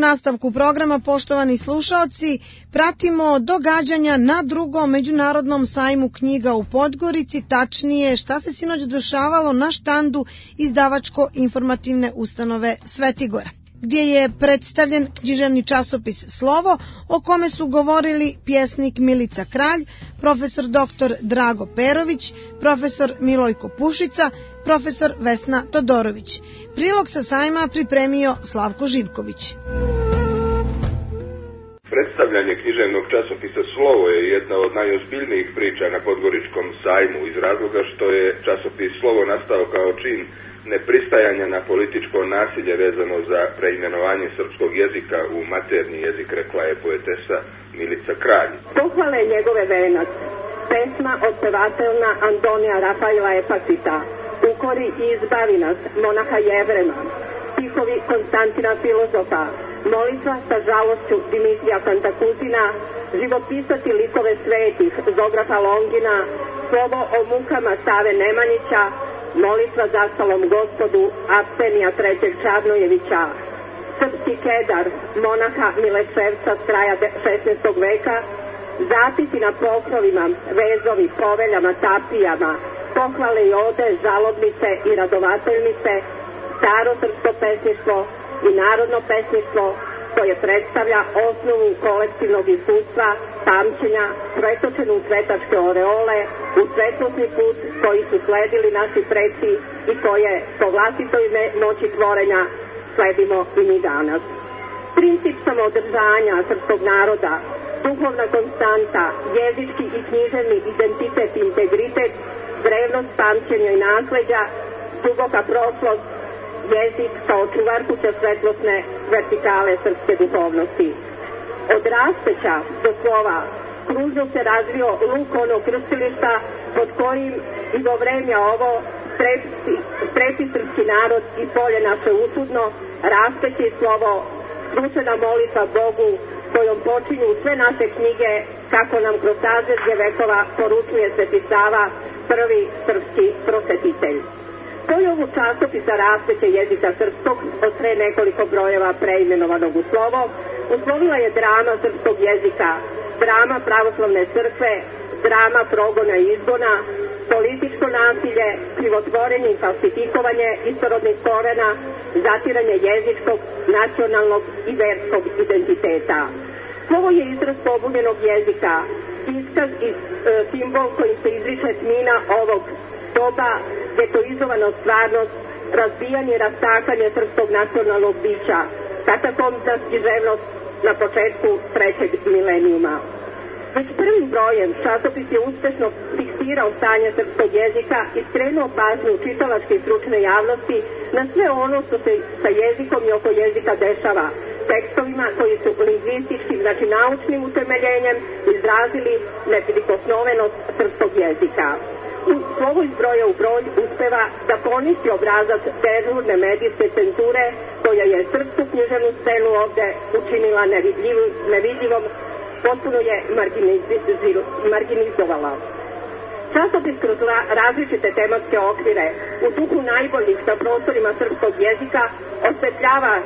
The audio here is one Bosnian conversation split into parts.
nastavku programa, poštovani slušaoci, pratimo događanja na drugom međunarodnom sajmu knjiga u Podgorici, tačnije šta se sinoć dešavalo na štandu izdavačko-informativne ustanove Svetigora, gdje je predstavljen književni časopis Slovo, o kome su govorili pjesnik Milica Kralj, profesor dr. Drago Perović, profesor Milojko Pušica, profesor Vesna Todorović. Prilog sa sajma pripremio Slavko Živković. Predstavljanje književnog časopisa Slovo je jedna od najozbiljnijih priča na Podgoričkom sajmu iz razloga što je časopis Slovo nastao kao čin nepristajanja na političko nasilje vezano za preimenovanje srpskog jezika u maternji jezik, rekla je poetesa Milica Kralj. Pohvale njegove venac, pesma otpevatelna Antonija Rafaela Epafita, Ukori i izbavi nas monaha Jevrema, stihovi Konstantina Filozofa, molitva sa žalošću Dimitrija Kantakuzina, živopisati likove svetih Zografa Longina, slovo o mukama Save Nemanjića, molitva zastalom gospodu Apsenija III. Čarnojevića, srpski kedar monaha Mileševca s kraja 16. veka, zapisi na pokrovima, vezovi, poveljama, tapijama, pohvale i ode, žalobnice i radovateljnice, staro srpsko pesništvo i narodno pesništvo koje predstavlja osnovu kolektivnog iskustva, pamćenja, pretočenu u svetačke oreole, u svetlosni put koji su sledili naši preci i koje po vlastitoj moći tvorenja sledimo i mi danas. Princip samoodržanja srpskog naroda, duhovna konstanta, jezički i književni identitet i integritet, drevnost pamćenja i nasleđa, duboka prošlost, jezik kao čuvarkuća svetlosne vertikale srpske duhovnosti. Od raspeća do slova kružno se razvio luk onog krstilišta pod kojim i do vremena ovo strepi srpski narod i polje naše usudno, raspeće i slovo, skrušena molitva Bogu kojom počinju sve naše knjige kako nam kroz sazvezđe vekova poručuje Sveti Sava, prvi srpski prosvetitelj. Pojavu časopisa raspeće jezika srpskog od pre nekoliko brojeva preimenovanog u Slovo uslovila je drama srpskog jezika, drama pravoslavne crkve, drama progona i izgona, političko nasilje, krivotvorenje i falsifikovanje istorodnih korena, zatiranje jezičkog, nacionalnog i verskog identiteta. Slovo je izraz pobunjenog jezika, iskaz i simbol kojim se izriče tmina ovog doba, getoizovana stvarnost, razbijanje i rastakanje srpskog nacionalnog bića, katakombna književnost na početku trećeg milenijuma. Već prvim brojem časopis je uspešno fiksirao stanje srpskog jezika i skrenuo pažnju čitalačke i stručne javnosti na sve ono što se sa jezikom i oko jezika dešava, tekstovima koji su lingvističkim, znači naučnim utemeljenjem izrazili neprikosnovenost srpskog jezika. Slovo iz broja u broj uspeva da poništi obrazac dežurne medijske cenzure koja je srpsku književnu scenu ovde učinila nevidljivom, potpuno je marginalizovala. Časopis kroz različite tematske okvire u duhu najboljih na prostorima srpskog jezika osvetljava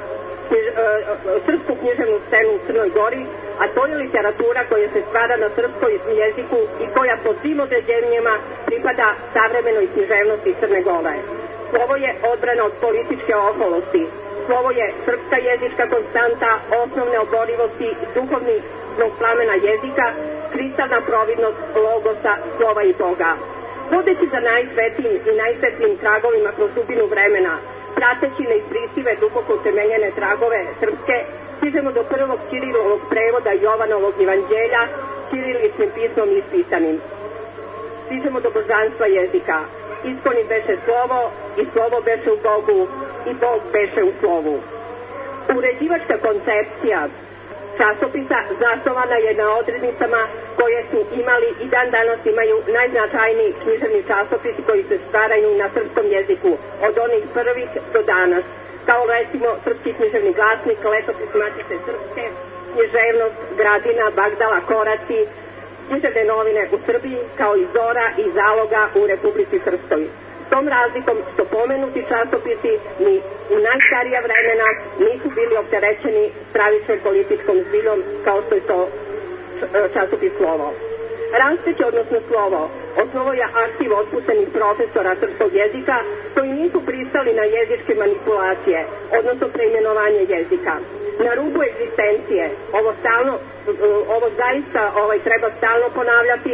srpsku književnu scenu u Crnoj Gori, a to je literatura koja se stvara na srpskom jeziku i koja po svim određenjima pripada savremenoj književnosti Crne Gore. Slovo je odbrana od političke oholosti. Slovo je srpska jezička konstanta osnovne oborivosti duhovnog plamena jezika, kristalna providnost logosa, slova i Boga. Vodeći za najsvetijim i najsvetlijim tragovima kroz dubinu vremena, prateći neizbrisive duboko utemeljene tragove srpske, stižemo do prvog Ćirilovog prevoda Jovanovog evanđelja ćiriličnim pismom ispisanim. Stižemo do božanstva jezika. Isponi beše slovo i slovo beše u Bogu i Bog beše u slovu. Uređivačka koncepcija časopisa zasnovana je na odrednicama koje su imali i dan danas imaju najznačajniji književni časopisi koji se stvaraju na srpskom jeziku od onih prvih do danas, kao recimo Srpski književni glasnik, Letopis Matice Srpske, Književnost, Gradina, Bagdala, Koraci, književne novine u Srbiji, kao i Zora i Zaloga u Republici Srpskoj. S tom razlikom što pomenuti časopisi ni u najstarija vremena nisu bili opterećeni stravičnom političkom zbiljom kao što je to časopis Slovo. Raspeće, odnosno Slovo, osnovo je aktiv otpuštenih profesora srpskog jezika koji nisu pristali na jezičke manipulacije, odnosno preimenovanje jezika. Na rubu egzistencije, ovo zaista treba stalno ponavljati,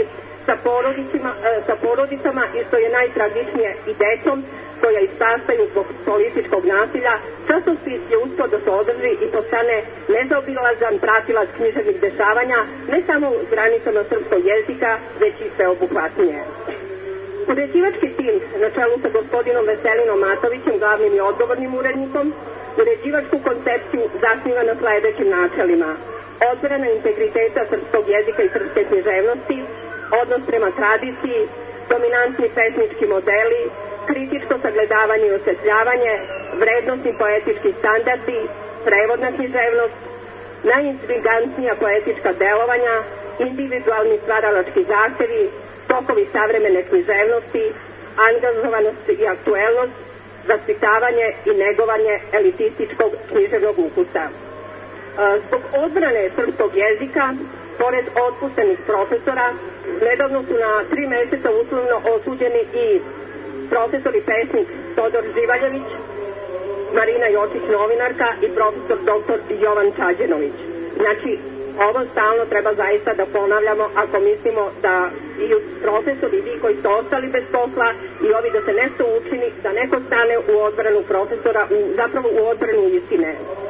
sa porodicama i što je najtragičnije i decom koja ispastaju zbog političkog nasilja, časopis je uspio da se održi i postane nezaobilazan pratilac književnih dešavanja, ne samo u granicama srpskog jezika, već i sveobuhvatnije. Uređivački tim, na čelu sa gospodinom Veselinom Matovićem, glavnim i odgovornim urednikom, uređivačku koncepciju zasniva na sledećim načelima: odbrana integriteta srpskog jezika i srpske književnosti, odnos prema tradiciji, dominantni pesnički modeli, kritičko sagledavanje i osvetljavanje, vrednostni poetički standardi, prevodna književnost, najintrigantnija poetička delovanja, individualni stvaralački zahtevi, tokovi savremene književnosti, angažovanost i aktuelnost, vaspitavanje i negovanje elitističkog književnog ukusa. Zbog odbrane srpskog jezika, pored otpuštenih profesora, nedavno su na 3 meseca uslovno osuđeni i profesor i pesnik Todor Živaljević, Marina Jočić novinarka i profesor dr. Jovan Čađenović. Znači, ovo stalno treba zaista da ponavljamo ako mislimo da i profesori, vi koji ste ostali bez posla i ovi da se nešto učini, da neko stane u odbranu profesora, zapravo u odbranu istine.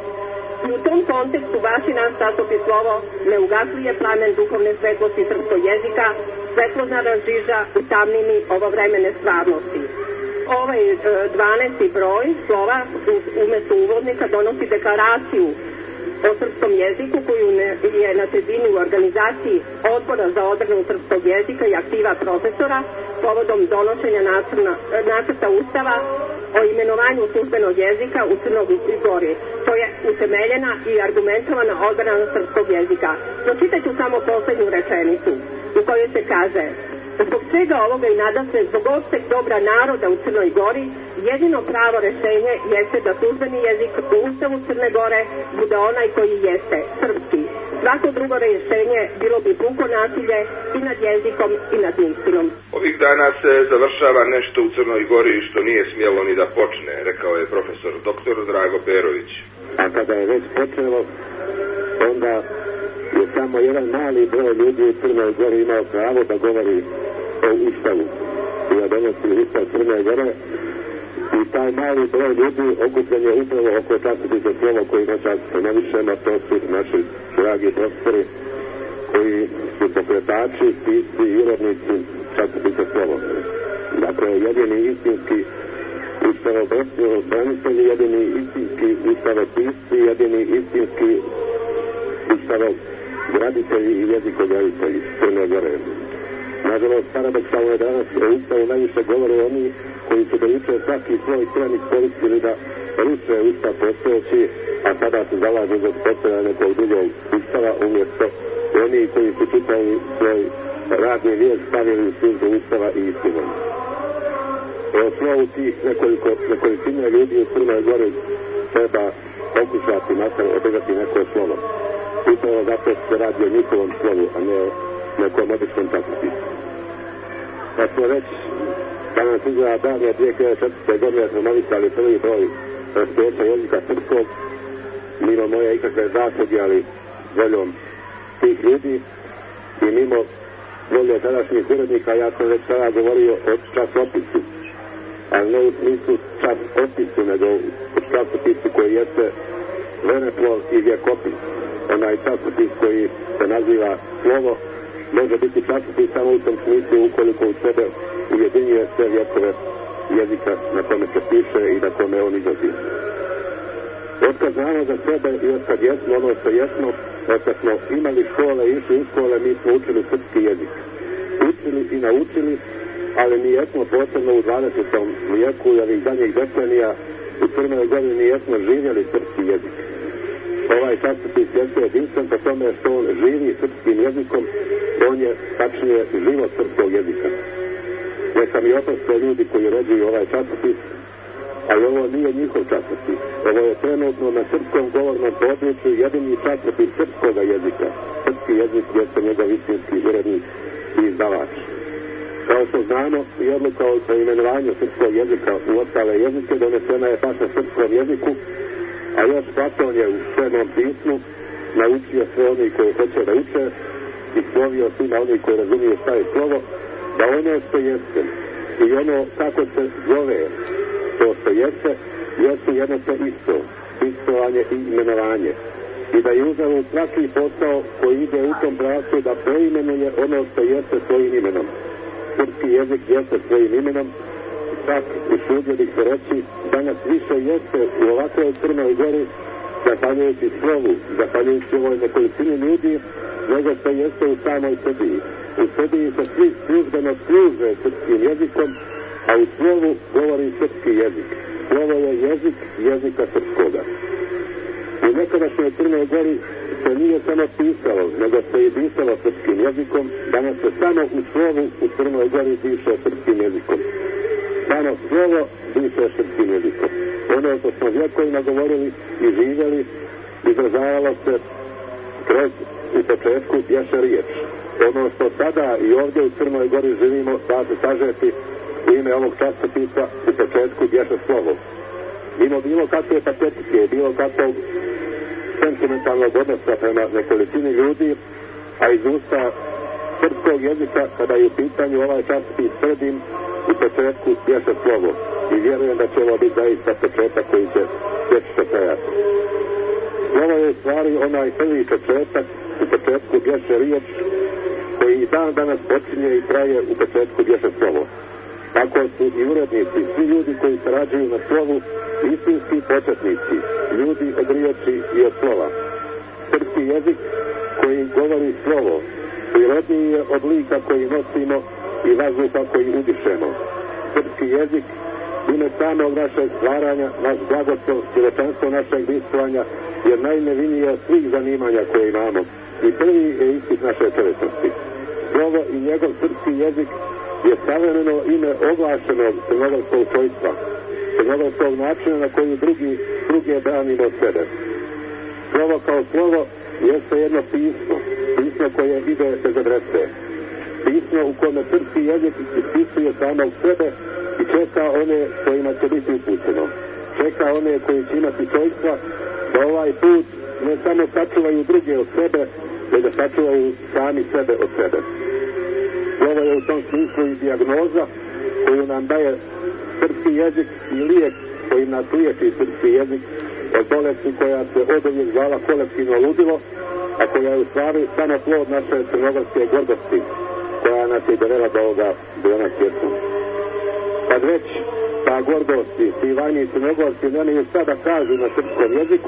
I u tom kontekstu vaši naš časopis Slovo ne ugaslije plamen duhovne svetlosti srpskog jezika, svetlozna žiža u tamnini ovovremene stvarnosti. Ovaj 12. broj Slova umesto uvodnika donosi deklaraciju o srpskom jeziku koju je na sredini u organizaciji Odbora za odbranu srpskog jezika i aktiva profesora povodom donošenja nacrta Ustava o imenovanju službenog jezika u Crnoj Gori. To je utemeljena i argumentovana odbrana srpskog jezika. Pročitat ću samo poslednju rečenicu u kojoj se kaže: zbog svega ovoga i nadasve zbog opšteg dobra naroda u Crnoj Gori, jedino pravo rešenje jeste da službeni jezik u Ustavu Crne Gore bude onaj koji jeste, srpski. Svako drugo rešenje bilo bi puko nasilje i nad jezikom i nad istinom. Ovih dana se završava nešto u Crnoj Gori što nije smjelo ni da počne, rekao je profesor dr. Drago Perović. A kada je već počelo, onda je samo jedan mali broj ljudi u Crnoj Gori imao pravo da govori o Ustavu i da donosi Ustav Crne Gore, i taj mali broj ljudi okupljen je upravo oko časopisa Slovo koji noćas promovišemo. To su naši dragi profesori koji su pokretači, pisci i urednici časopisa Slovo. Dakle, jedini istinski ustavobranitelji, jedini istinski ustavopisci, jedini istinski ustavograditelji i jezikograditelji Crne Gore. Nažalost, paradoksalno je danas o Ustavu najviše govore oni koji su do juče svaki svoj krenik koristili da ruše Ustav postojeći, a sada se zalažu za postojanje nekog drugog Ustava, umjesto oni koji su čitali svoj radni vijek stavili u službu Ustava i istinom. O slovu tih nekolicine ljudi u Crnoj Gori treba pokušati održati neko slovo. Upravo zato se radi o njihovom slovu, a ne nekom običnom časopisu. Da smo već danas izgleda davne 2004. godine promovisali prvi broj raspeća jezika srpskog, mimo moje ikakve zasluge, ali voljom tih ljudi i mimo volje tadašnjih urednika, ja sam već sada govorio o časopisu, ali ne u smislu časopisu, nego u časopisu koji jeste vremeplov i vjekopis. Onaj časopis koji se naziva Slovo može biti časopis samo u tom smislu ukoliko u sebe ujedinjuje sve vjekove jezika na kome se piše i na kome on izlazi. Otkad znamo za sebe i otkad jesmo ono što jesmo, otkad smo imali škole, išli u škole, mi smo učili srpski jezik. Učili i naučili, ali mi jesmo posebno u 20. vijeku i ovih danjih decenija u Crnoj Gori mi jesmo živjeli srpski jezik. Ovaj časopis jeste jedinstven po tome što on živi srpskim jezikom, on je tačnije život srpskog jezika. Neka mi oproste ljudi koji uređuju ovaj časopis, ali ovo nije njihov časopis. Ovo je trenutno na srpskom govornom području jedini časopis srpskog jezika. Srpski jezik jeste njegov istinski urednik i izdavač. Kao što znamo, i odluka o imenovanju srpskog jezika u ostale jezike donesena je baš na srpskom jeziku, a još Platon je u Svetom pismu naučio sve oni koji hoće da uče i slovio svima oni koji razumiju šta je slovo, da ono što jeste i ono kako se zove to što jeste, jesu jedno to isto, istovanje i imenovanje. I da je uzeo svaki posao koji ide u tom pravcu da preimenuje ono što jeste svojim imenom. Srpski jezik jeste svojim imenom, čak usudio bih se reći, danas više jeste u ovakvoj Crnoj Gori, zahvaljujući slovu, zahvaljujući ovoj nekolicini ljudi, nego što jeste u samoj Srbiji. U Srbiji se svi službeno služe srpskim jezikom, a u slovu govori srpski jezik. Slovo je jezik jezika srpskoga. U nekadašnjoj Crnoj Gori se nije samo pisalo, nego se i pisalo srpskim jezikom, danas se samo u slovu u Crnoj Gori piše srpskim jezikom. Samo slovo piše srpskim jezikom. Ono što smo vjekovima govorili i živjeli, izražavalo se kroz u početku bješe riječ. Ono što sada i ovdje u Crnoj Gori živimo, da se sažeti u ime ovog časopisa, u početku bješe slovo. Mimo bilo kakve patetike, bilo kakvog sentimentalnog odnosa prema nekolicini ljudi, a iz usta srpskog jezika, kada je u pitanju ovaj časopis, tvrdim, u početku bješe slovo. I vjerujem da će ovo biti zaista početak koji će vječito trajati. Slovo je u stvari onaj prvi početak, u početku bješe riječ, koji i dan danas počinje i traje, u početku bješe slovo. Tako su i urednici, svi ljudi koji sarađuju na slovu, istinski početnici, ljudi od riječi i od slova. Srpski jezik koji govori slovo, prirodniji je od lika koji nosimo i vazduha koji udišemo. Srpski jezik, ime samog našeg stvaranja, naš blagoslov, čovječanstvo našeg bivstvovanja, je najnevinije od svih zanimanja koje imamo i prvi je istit naše čovječnosti. Slovo i njegov srpski jezik je savremeno ime oglašenog crnogorskog čojstva, crnogorskog načina na koji druge branimo od sebe. Slovo kao slovo jeste jedno pismo, pismo koje ide bez adrese, pismo u kome srpski jezik ispisuje samog sebe i čeka one kojima će biti upućeno. Čeka one koji će imati čojstva da ovaj put ne samo sačuvaju druge od sebe, već da sačuvaju sami sebe od sebe. Slovo je u tom smislu i dijagnoza koju nam daje srpski jezik i lijek koji nas liječi srpski jezik od bolesti koja se oduvijek zvala kolektivno ludilo, a koja je u stvari samo plod naše crnogorske gordosti, koja nas je dovela do ovoga dana svijeta. Kad već ta gordost i ti vanji crnogorci nemaju šta da kažu na srpskom jeziku,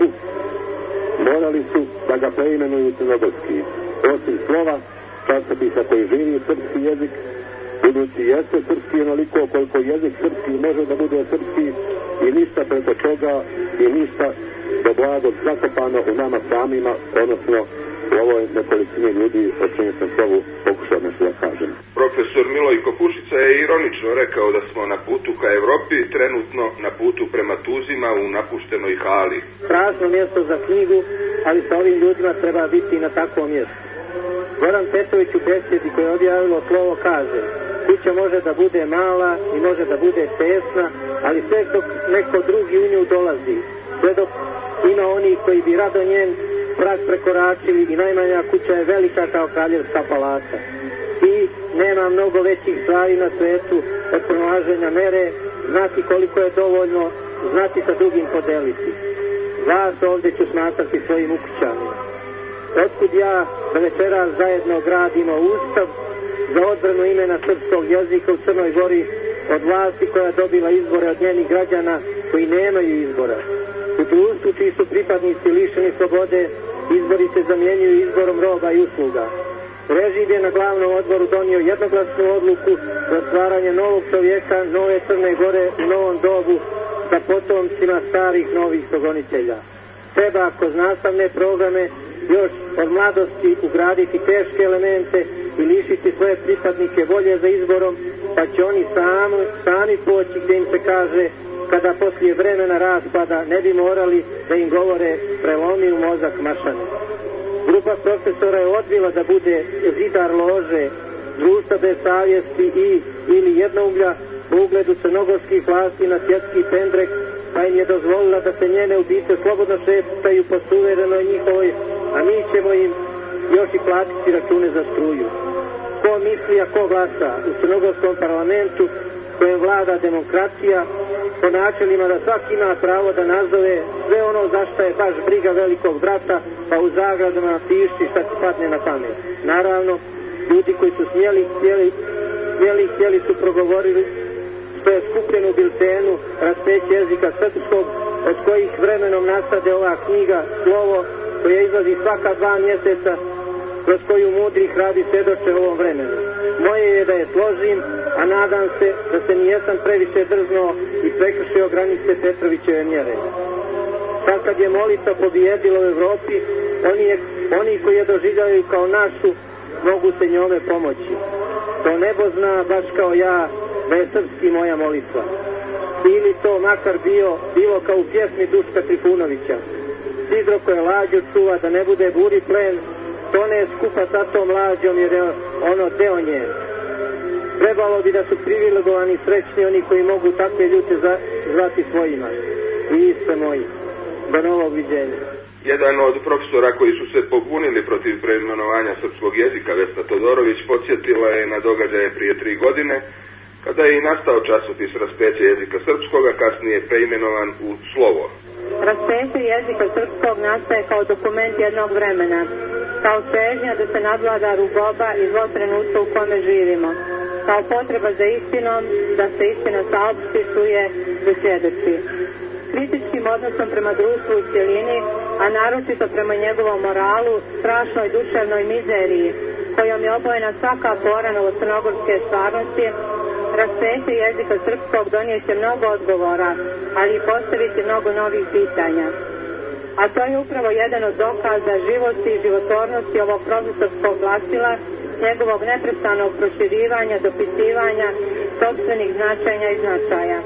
morali su da ga preimenuju crnogorski. Osim slova, časopisa koji živi srpski jezik, budući jeste srpski onoliko koliko jezik srpski može da bude srpski i ništa preko toga i ništa do blago zakopano u nama samima, odnosno u ovoj nekolicini ljudi o čemu sam slovu pokušao nešto da kažem. Profesor Milojko Pušica je ironično rekao da smo na putu ka Evropi, trenutno na putu prema Tuzima u napuštenoj hali. Prazno mjesto za knjigu, ali sa ovim ljudima treba biti na takvom mjestu. Goran Petrović u besjedi koje je objavilo slovo kaže: kuća može da bude mala i može da bude tesna, ali sve dok neko drugi u nju dolazi, sve dok ima oni koji bi rado njen prag prekoračili i najmanja kuća je velika kao kraljevska palata. I nema mnogo većih stvari na svetu od pronalaženja mere, znati koliko je dovoljno, znati sa drugim podeliti. Vas ovdje ću smatrati svojim ukućanima. Otkud ja da večeras zajedno gradimo ustav za odbranu imena srpskog jezika u Crnoj Gori od vlasti koja dobila izbore od njenih građana koji nemaju izbora. U društvu čiji su pripadnici lišeni slobode, izbori se zamjenjuju izborom roba i usluga. Režim je na glavnom odboru donio jednoglasnu odluku za stvaranje novog čovjeka, nove Crne Gore u novom dobu sa potomcima starih novih progonitelja. Treba kroz nastavne programe još od mladosti ugraditi teške elemente i lišiti svoje pripadnike volje za izborom pa će oni sami poći gdje im se kaže kada poslije vremena raspada ne bi morali da im govore prelomi u mozak mašane. Grupa profesora je odbila da bude zidar lože, društva bez savjesti ili jednouglja u ugledu crnogorskih vlasti na svjetski pendrek, pa im je dozvolila da se njene ubice slobodno šetaju po suverenoj njihovoj, a mi ćemo im još i platiti račune za struju. Ko misli, a ko glasa u crnogorskom parlamentu kojem vlada demokracija, po načelima da svaki ima pravo da nazove sve ono za šta je baš briga velikog brata, pa u zagradama napiši šta se padne na pamet. Naravno, ljudi koji su htjeli su progovorili što je skupljeno u biltenu raspeće jezika srpskog, od kojih vremenom nastade ova knjiga, slovo, koja izlazi svaka 2 mjeseca, kroz koju mudri hrabri svjedoče u ovom vremenu. Moje je da je složim, a nadam se da se nijesam previše drznuo i prekršio granice Petrovićeve mjere. Sad kad je molitva pobijedila u Evropi, oni koji je doživljaju kao našu, mogu se njome pomoći. To nebo zna, baš kao ja, da je srpski moja molitva. Ili to makar bilo kao u pjesmi Duška Trifunovića. Sidro koje lađu čuva da ne bude buri plen, to ne je skupa sa tom lađom jer je ono deo nje. Trebalo bi da su privilegovani srećni oni koji mogu takve ljude zvati svojima. I ste moji. Do novog viđenja. Jedan od profesora koji su se pobunili protiv preimenovanja srpskog jezika, Vesna Todorović, podsjetila je na događaje prije 3 godine, kada je i nastao časopis Raspeće jezika srpskoga, kasnije preimenovan u Slovo. Raspeće jezika srpskog nastaje kao dokument jednog vremena, kao težnja da se nadvlada rugoba i zlo trenutka u kome živimo, kao potreba za istinom, da se istina saopšti, čuje, svjedoči. Kritičkim odnosom prema društvu u cjelini, a naročito prema njegovom moralu, strašnoj duševnoj mizeriji, kojom je obojena svaka pora novocrnogorske stvarnosti, Raspeće jezika srpskog donijeće mnogo odgovora, ali i postaviti mnogo novih pitanja. A to je upravo jedan od dokaza živosti i životvornosti ovog profesorskog glasila, njegovog neprestanog proširivanja, dopisivanja, sopstvenih značenja i značaja.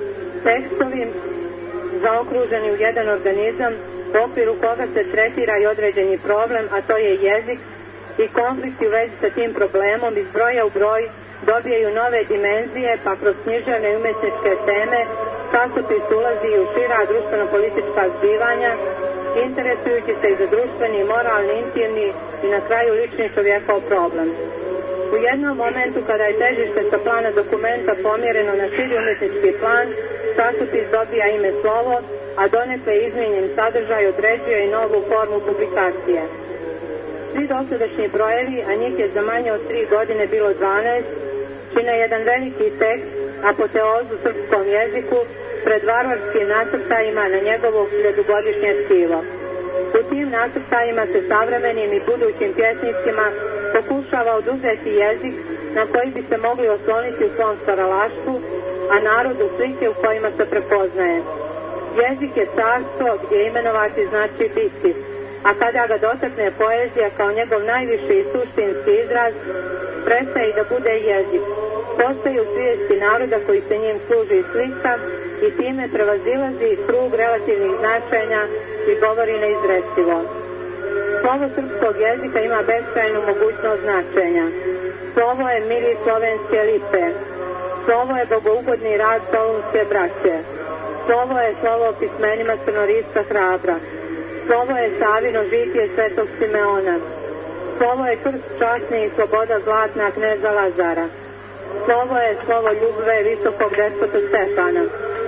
Tekstovi zaokruženi u jedan organizam, u okviru koga se tretira i određeni problem, a to je jezik, i konflikti u vezi sa tim problemom iz broja u broj dobijaju nove dimenzije, pa kroz književne i umjetničke teme časopis ulazi u šira društveno-politička zbivanja, interesujući se i za društveni, moralni, intimni i na kraju lični čovjekov problem. U jednom momentu kada je težište sa plana dokumenta pomjereno na širi umjetnički plan, časopis dobija ime Slovo, a donekle izmijenjen sadržaj određuje i novu formu publikacije. Svi dosadašnji brojevi, a njih je za manje od 3 godine bilo 12, čine jedan veliki tekst, apoteozu srpskom jeziku, pred varvarskim nacrtajima na njegovo 1000-godišnje tkivo. U tim nacrtajima se savremenim i budućim pjesnicima pokušava oduzeti jezik na koji bi se mogli osloniti u svom stvaralaštvu, a narodu slike u kojima se prepoznaje. Jezik je carstvo gdje imenovati znači biti, a kada ga dotakne poezija kao njegov najviši i suštinski izraz, prestaje da bude jezik. Postaje u svijesti naroda koji se njim služi i slika i time prevazilazi krug relativnih značenja i govori neizrecivo. Slovo srpskog jezika ima beskrajnu mogućnost značenja. Slovo je miris slovenske lipe. Slovo je bogougodni rad solunske braće. Slovo je slovo o pismenima crnorisca Hrabra. Slovo je Savino žitije svetog Simeona. Slovo je krst časni i sloboda zlatna kneza Lazara. Slovo je slovo ljubve visokog despota Stefana.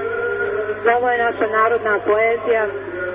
Slovo je naša narodna poezija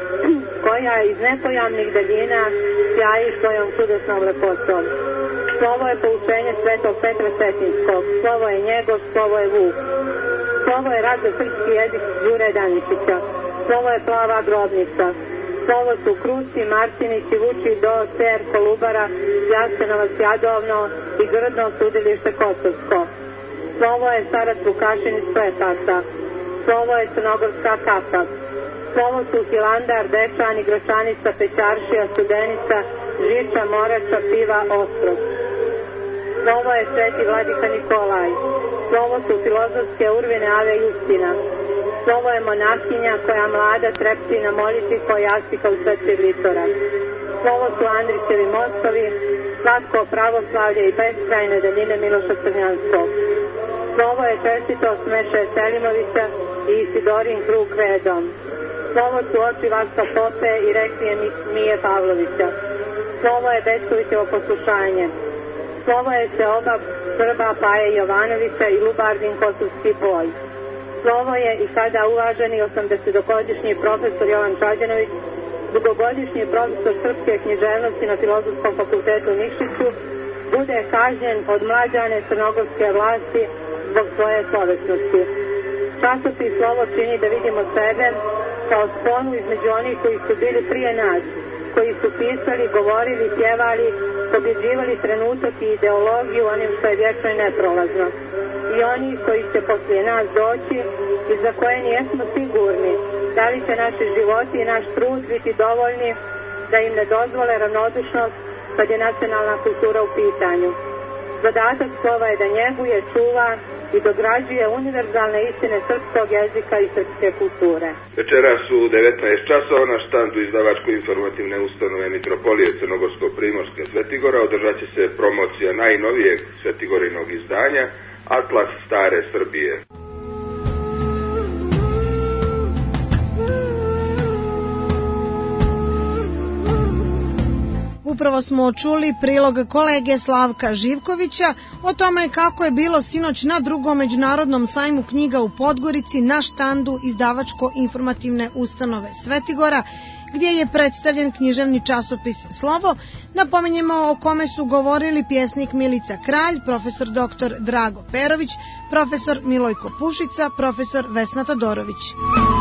koja iz nepojamnih daljina sjaji svojom čudesnom lepotom. Slovo je poučenje svetog Petra Cetinskog. Slovo je njegov, slovo je Vuk. Slovo je rad za srpski jezik Đure Daničića. Slovo je plava grobnica. Slovo su Krusi, Martinići, Vuči, Do, Cer, Kolubara, Jasenovac, Jadovno i Grdno sudilište Kosovsko. Slovo je Starac Vukašin iz Pletasa. Slovo je Crnogorska kapa. Slovo su Hilandar, Dečan i Gračanica, Pećaršija, Studenica, Žiča, Morača, Piva, Ostrog. Slovo je Sveti Vladika Nikolaj. Slovo su filozofske urvine Ave Justina. Slovo je monaskinja koja mlada trepti na molitvi koja jastika u sveti litorak. Slovo su Andrićevi mostovi, slatko pravoslavlje i beskrajne daljine Miloša Crnjanskog. Slovo je čestitost Meše Selimovića i Isidorin krug redom. Slovo su oči Vaska Pope i rekvijem Mije Pavlovića. Slovo je Bečkovićevo poslušanje. Slovo je seoba Srba Paje Jovanovića i Lubardin Kosovski boj. Slovo je i kada uvaženi 80-godišnji profesor Jovan Čađanović, dugogodišnji profesor srpske književnosti na Filozofskom fakultetu u Nikšiću, bude kažnjen od mlađane crnogorske vlasti zbog svoje slovesnosti. Časopis Slovo čini da vidimo sebe kao sponu između onih koji su bili prije nas, koji su pisali, govorili, pjevali, pobjeđivali trenutak i ideologiju onim što je vječno i neprolazno. I oni koji će poslije nas doći i za koje nijesmo sigurni da li će naši životi i naš trud biti dovoljni da im ne dozvole ravnodušnost kad je nacionalna kultura u pitanju. Zadatak Slova je da njeguje, čuva i dograđuje univerzalne istine srpskog jezika i srpske kulture. Večeras u 19 časova na štandu izdavačko-informativne ustanove Mitropolije Crnogorsko-Primorske Svetigora održat će se promocija najnovijeg Svetigorinog izdanja Atlas stare Srbije. Upravo smo čuli prilog kolege Slavka Živkovića o tome kako je bilo sinoć na drugom međunarodnom sajmu knjiga u Podgorici na štandu izdavačko-informativne ustanove Svetigora, gdje je predstavljen književni časopis Slovo. Napominjemo o kome su govorili pjesnik Milica Kralj, profesor dr. Drago Perović, profesor Milojko Pušica, profesor Vesna Todorović.